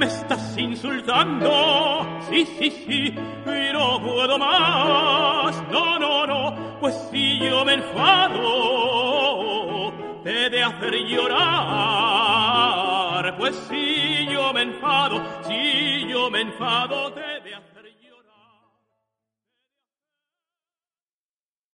me estás insultando. Sí, sí, sí, y no puedo más. No, no, no, pues si yo me enfado, te he de hacer llorar. Pues si yo me enfado, te